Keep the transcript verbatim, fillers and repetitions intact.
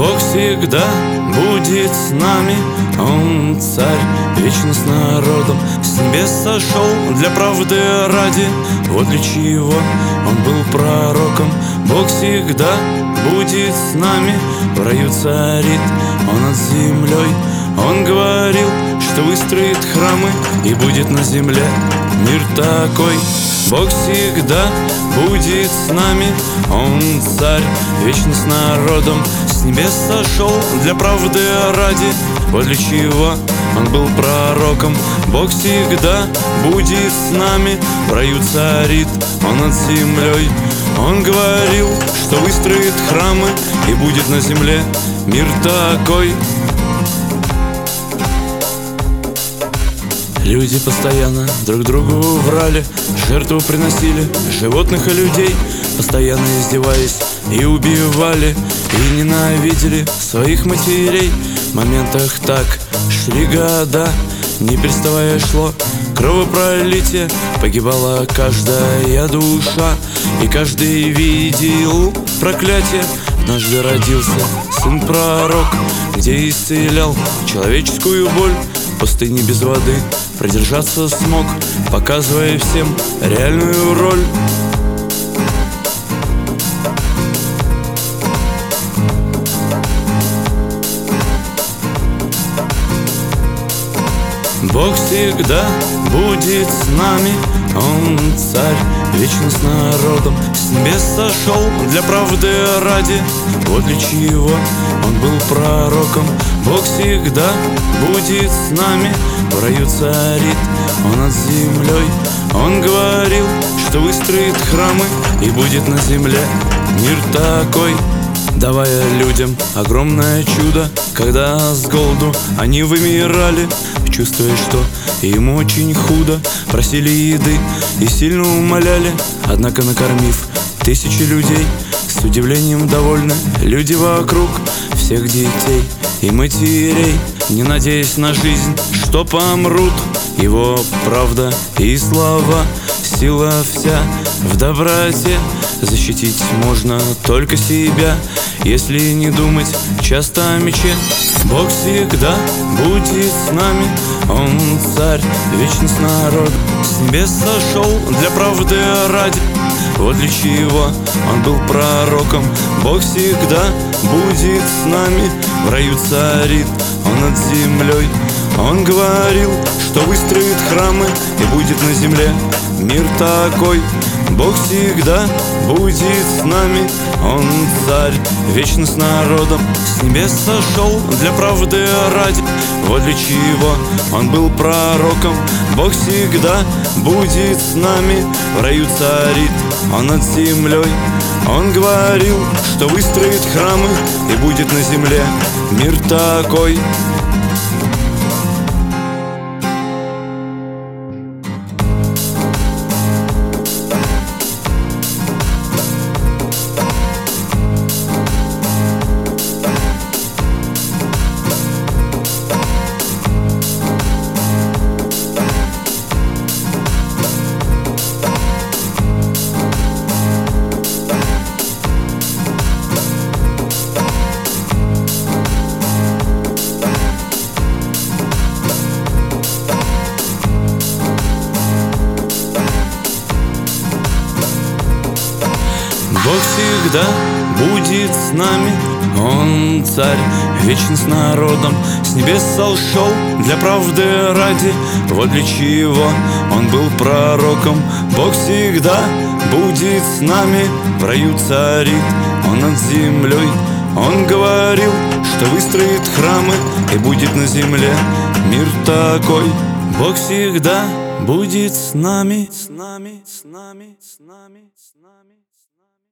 Бог всегда будет с нами, Он царь, вечно с народом. С небес сошел для правды ради, вот для чего Он был пророком. Бог всегда будет с нами, в раю царит Он над землей. Он говорил, что выстроит храмы, и будет на земле мир такой. Бог всегда будет с нами, Он царь, вечно с народом. С небес сошел для правды ради, вот для чего Он был пророком. Бог всегда будет с нами, в раю царит Он над землей. Он говорил, что выстроит храмы, и будет на земле мир такой. Люди постоянно друг другу врали, жертву приносили животных и людей, постоянно издеваясь и убивали, и ненавидели своих матерей. В моментах так шли года, не переставая шло кровопролитие, погибала каждая душа, и каждый видел проклятие. Однажды родился сын-пророк, где исцелял человеческую боль. В пустыне без воды продержаться смог, показывая всем реальную роль. Бог всегда будет с нами, Он царь, вечно с народом. С небес сошел для правды ради, вот для чего Он был пророком. Бог всегда будет с нами, в раю царит Он над землей. Он говорил, что выстроит храмы, и будет на земле мир такой, давая людям огромное чудо. Когда с голоду они вымирали, чувствуя, что им очень худо, просили еды и сильно умоляли. Однако, накормив тысячи людей, с удивлением довольны люди вокруг, всех детей и матерей, не надеясь на жизнь, что помрут. Его правда и слова, сила вся в доброте. Защитить можно только себя, если не думать часто о мече. Бог всегда будет с нами, Он царь, вечно с народом. С небес сошел для правды ради, вот для чего Он был пророком. Бог всегда будет с нами, в раю царит Он над землей. Он говорил, что выстроит храмы, и будет на земле мир такой. Бог всегда будет с нами, Он царь, вечно с народом. С небес сошел для правды ради, вот для чего Он был пророком. Бог всегда будет с нами, в раю царит Он над землей. Он говорил, что выстроит храмы, и будет на земле мир такой. Бог всегда будет с нами, Он царь, вечно с народом. С небес сошел для правды ради, вот для чего Он был пророком. Бог всегда будет с нами, в раю царит Он над землей. Он говорил, что выстроит храмы, и будет на земле мир такой. Бог всегда будет с нами, с нами, с нами, с нами, с нами.